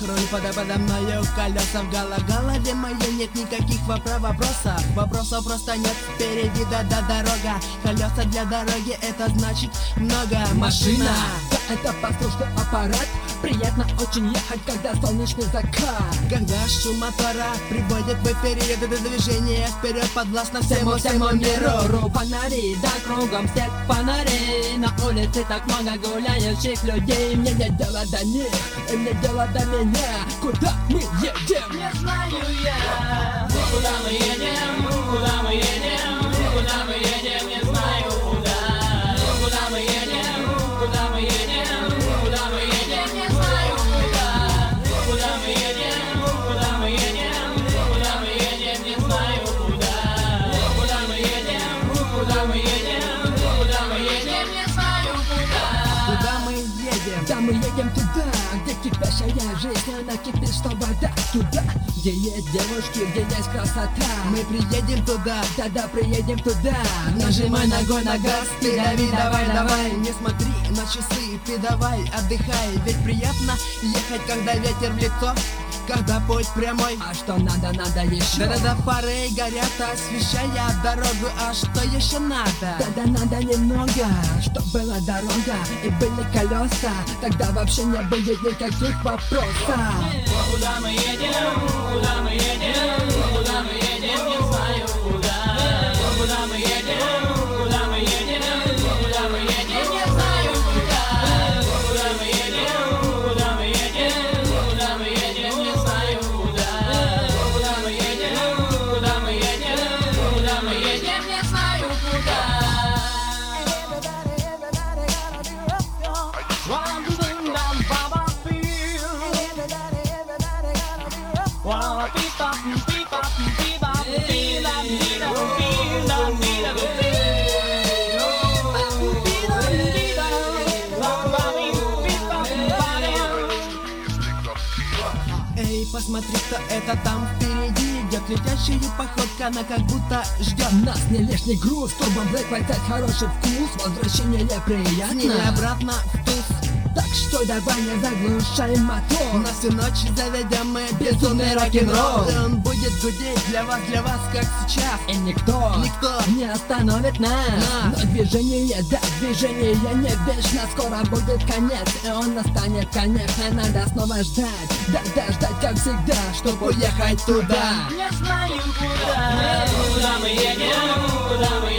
руль подо мною, колеса в голове моей, нет никаких вопросов. Вопросов просто нет, впереди дорога. Колеса для дороги, это значит много. Машина, да, это послушный аппарат. Приятно очень ехать, когда солнечный закат. Когда шум мотора приводит в эфире движение вперед, подвластно всему миру. Фонари, да кругом свет фонарей. На улице так много гуляющих людей. Мне нет дела до них, и мне дело до меня. Куда мы едем? Не знаю я. Куда мы едем? Куда мы едем? Куда мы едем? Не знаю куда. Куда мы едем? Куда мы едем? Куда мы едем? Не знаю куда. Куда мы едем? Куда мы едем? Куда мы едем? Не знаю куда. Куда мы едем? Куда мы едем? Куда мы едем? Не знаю куда. Куда мы едем? Да, мы едем туда, где кипящая жизнь, она кипит, что вода. Туда, где есть девушки, где есть красота. Мы приедем туда, да, приедем туда. Нажимай ногой на газ, ты дави, давай. Не смотри на часы, ты давай, отдыхай. Ведь приятно ехать, когда ветер в лицо, когда путь прямой. А что надо еще? Да, фары горят, освещая дорогу. А что еще надо? Да, надо немного, чтоб была дорога и были колеса. Тогда вообще не будет никаких вопросов. Куда мы едем? Куда мы едем? Куда мы едем? Не знаю куда. Куда мы едем? Куда мы едем? Куда мы едем? Не знаю куда. Куда мы едем? Куда мы едем? Куда мы едем? Не знаю куда. Куда мы едем? Куда мы едем? Куда мы едем? Не знаю куда. Эй, посмотри, кто это там впереди идет. Летящая походка, она как будто ждет нас. Не лишний груз, турбоблэк, хватает хороший вкус. Возвращение приятно, с ней обратно в туз. Так что давай не заглушай мотор. На всю ночь заведем мы безумный рок-н-ролл. И он будет гудеть для вас, как сейчас. И никто не остановит нас. Но движение, да, движение не вечно. Скоро будет конец, и он настанет, конечно. Надо снова ждать, да, ждать как всегда, чтобы уехать туда. Не знаю куда. Куда мы едем? Куда мы